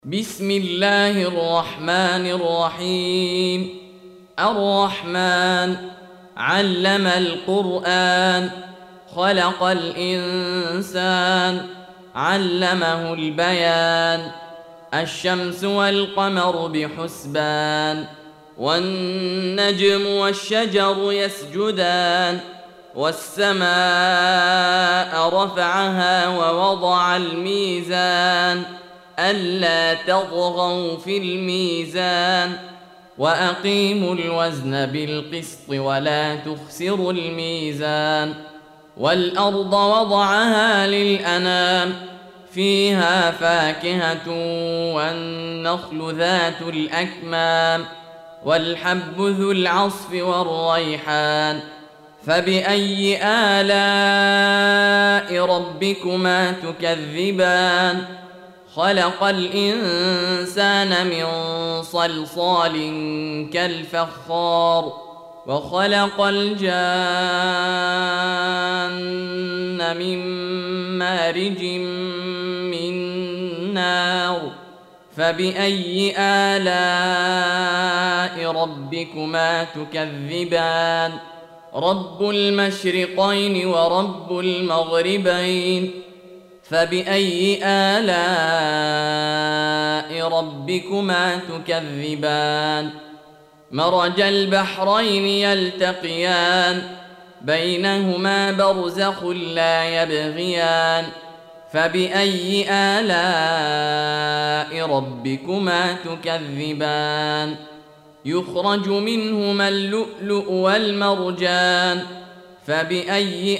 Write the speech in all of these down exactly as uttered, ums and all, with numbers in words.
بسم الله الرحمن الرحيم. الرحمن علم القرآن خلق الإنسان علمه البيان. الشمس والقمر بحسبان والنجم والشجر يسجدان والسماء رفعها ووضع الميزان ألا تطغوا في الميزان وأقيموا الوزن بالقسط ولا تخسروا الميزان. والأرض وضعها للأنام فيها فاكهة والنخل ذات الأكمام والحب ذو العصف والريحان. فبأي آلاء ربكما تكذبان؟ خلق الإنسان من صلصال كالفخار وخلق الجان من مارج من نار. فبأي آلاء ربكما تكذبان؟ رب المشرقين ورب المغربين. فبأي آلاء ربكما تكذبان؟ مرج البحرين يلتقيان بينهما برزخ لا يبغيان. فبأي آلاء ربكما تكذبان؟ يخرج منهما اللؤلؤ والمرجان. فبأي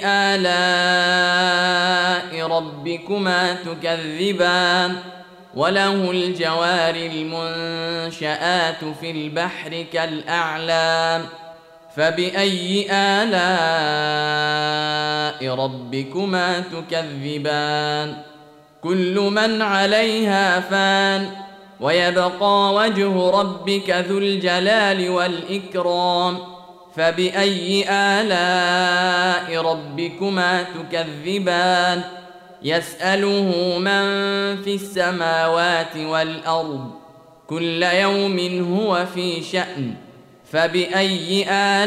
آلاء ربكما تكذبان؟ وله الجوار المنشآت في البحر كالأعلام. فبأي آلاء ربكما تكذبان؟ كل من عليها فان ويبقى وجه ربك ذو الجلال والإكرام. فبأي آلاء ربكما تكذبان؟ يسأله من في السماوات والأرض كل يوم هو في شأن. فبأي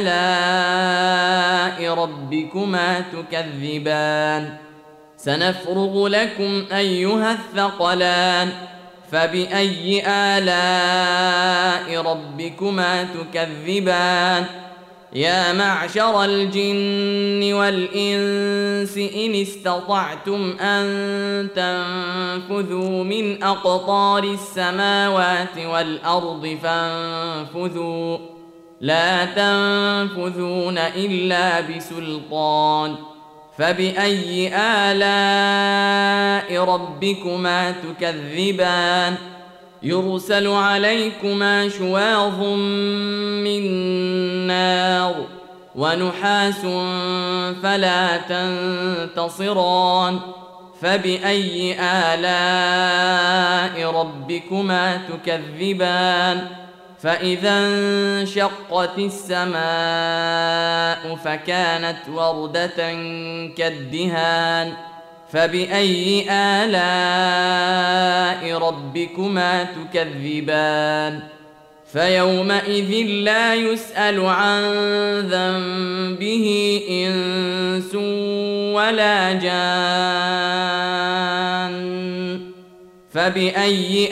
آلاء ربكما تكذبان؟ سنفرغ لكم أيها الثقلان. فبأي آلاء ربكما تكذبان؟ يا معشر الجن والإنس إن استطعتم أن تنفذوا من أقطار السماوات والأرض فانفذوا لا تنفذون إلا بسلطان. فبأي آلاء ربكما تكذبان؟ يرسل عليكما شواظ من نار ونحاس فلا تنتصران. فبأي آلاء ربكما تكذبان؟ فإذا انشقت السماء فكانت وردة كالدهان. فبأي آلاء ربكما تكذبان؟ فيومئذ لا يسأل عن ذنبه إنس ولا جان. فبأي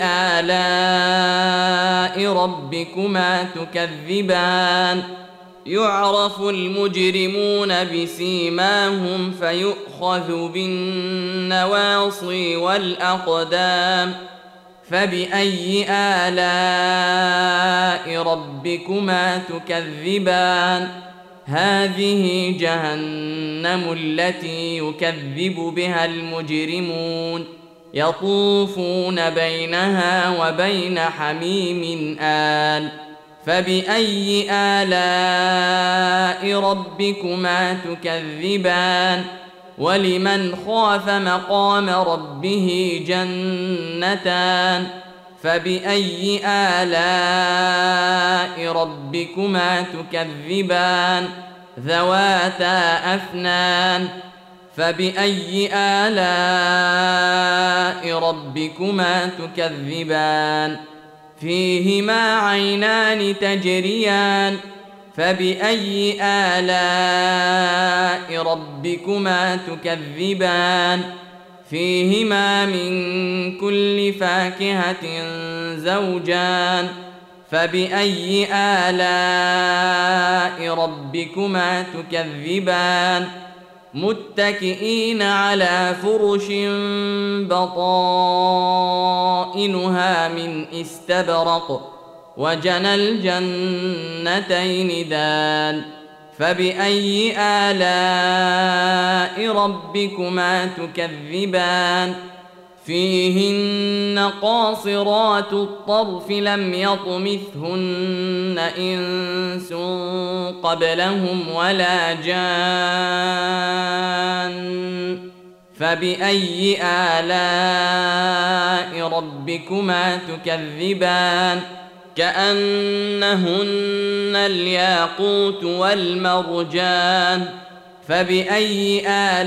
آلاء ربكما تكذبان؟ يعرف المجرمون بسيماهم فيؤخذ بالنواصي والأقدام. فبأي آلاء ربكما تكذبان؟ هذه جهنم التي يكذب بها المجرمون يطوفون بينها وبين حميم آن. فبأي آلاء ربكما تكذبان؟ ولمن خاف مقام ربه جنتان. فبأي آلاء ربكما تكذبان؟ ذواتا أفنان. فبأي آلاء ربكما تكذبان فيهما عينان تجريان فبأي آلاء ربكما تكذبان فيهما من كل فاكهة زوجان فبأي آلاء ربكما تكذبان متكئين على فرش بطائنها من استبرق وجنى الجنتين دان فبأي آلاء ربكما تكذبان فيهن قاصرات الطرف لم يطمثهن إنس قبلهم ولا جان فبأي آلاء ربكما تكذبان كأنهن الياقوت والمرجان فبأي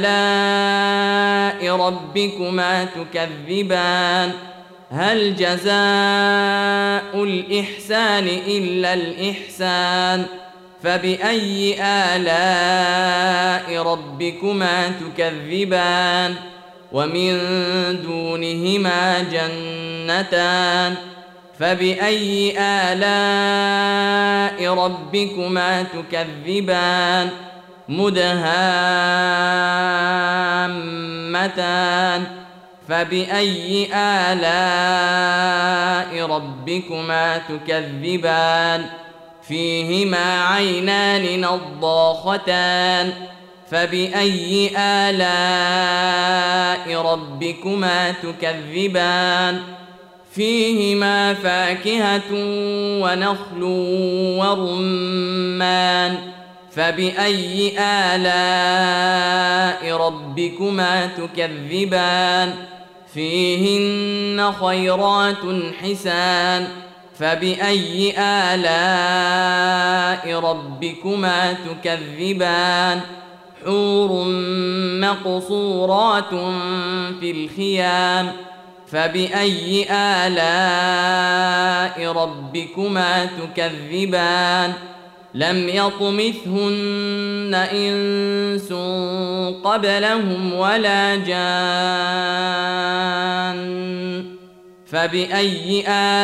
آلاء ربكما تكذبان هل جزاء الإحسان إلا الإحسان فبأي آلاء ربكما تكذبان ومن دونهما جنتان فبأي آلاء ربكما تكذبان مدهامتان فبأي آلاء ربكما تكذبان فيهما عينان نضاختان فبأي آلاء ربكما تكذبان فيهما فاكهة ونخل ورمان فبأي آلاء ربكما تكذبان فيهن خيرات حسان فبأي آلاء ربكما تكذبان حور مقصورات في الخيام فبأي آلاء ربكما تكذبان لم يطمثهن إنس قبلهم ولا جان فبأي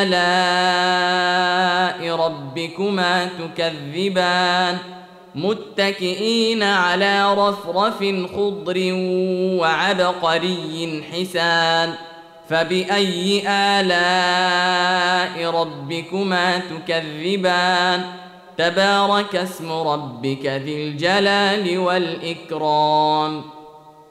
آلاء ربكما تكذبان متكئين على رفرف خضر وعبقري حسان فبأي آلاء ربكما تكذبان تبارك اسم ربك ذي الجلال والإكرام